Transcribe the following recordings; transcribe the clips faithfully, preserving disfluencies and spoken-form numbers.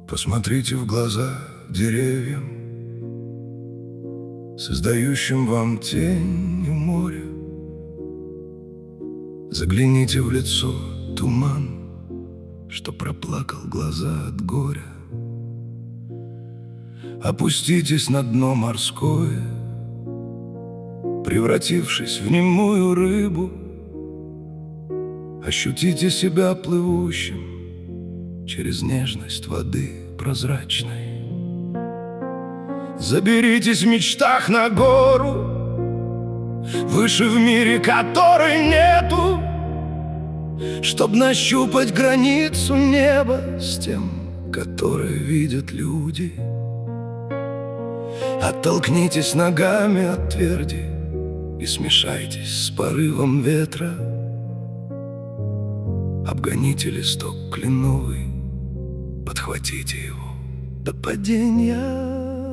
Посмотрите в глаза деревьям, создающим вам тень у моря. Загляните в лицо туман, что проплакал глаза от горя. Опуститесь на дно морское, превратившись в немую рыбу. Ощутите себя плывущим через нежность воды прозрачной. Заберитесь в мечтах на гору, выше в мире которой нету, чтоб нащупать границу неба с тем, которое видят люди. Оттолкнитесь ногами от тверди и смешайтесь с порывом ветра. Обгоните листок кленовый, подхватите его до падения.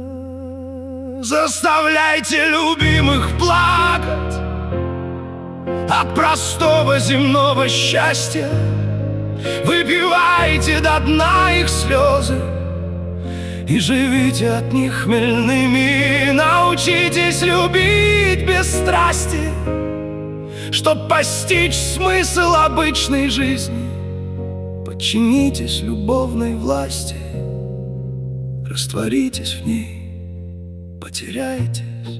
Заставляйте любимых плакать от простого земного счастья. Выпивайте до дна их слезы и живите от них хмельными. Научитесь любить без страсти, чтоб постичь смысл обычной жизни. Подчинитесь любовной власти, растворитесь в ней, потеряйтесь.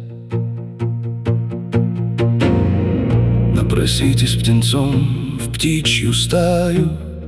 Напроситесь птенцом в птичью стаю,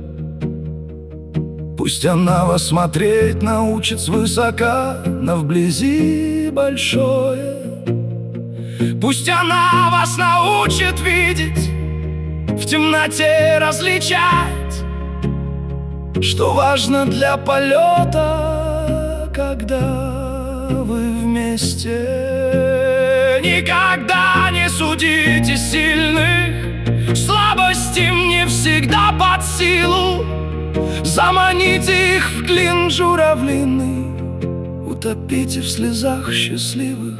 пусть она вас смотреть научит свысока на вблизи большое. Пусть она вас научит видеть, в темноте различать, что важно для полета, когда вы вместе. Никогда не судите сильных, слабость им не всегда под силу. Заманите их в клин журавлиный, утопите в слезах счастливых.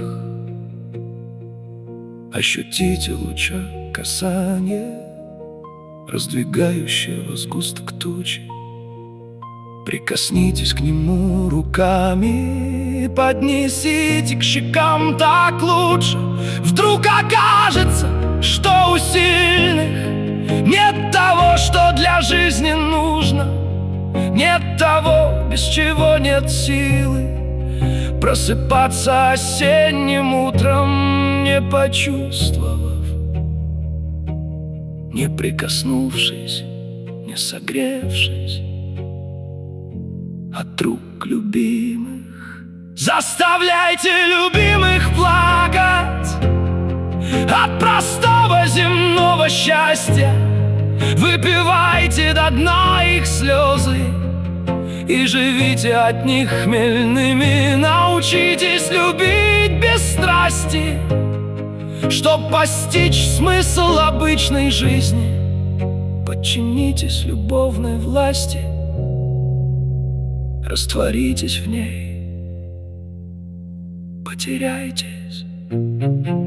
Ощутите луча касания, раздвигающего сгусток тучи. Прикоснитесь к нему руками, поднесите к щекам, так лучше. Вдруг окажется, что у сильных нет того, что для жизни нужно, нет того, без чего нет силы просыпаться осенним утром, не почувствовав, не прикоснувшись, не согревшись от рук любимых. Заставляйте любимых плакать от простого земного счастья. Выпивайте до дна их слезы и живите от них хмельными. Научитесь любить без страсти, чтоб постичь смысл обычной жизни. Подчинитесь любовной власти, растворитесь в ней, потеряйтесь.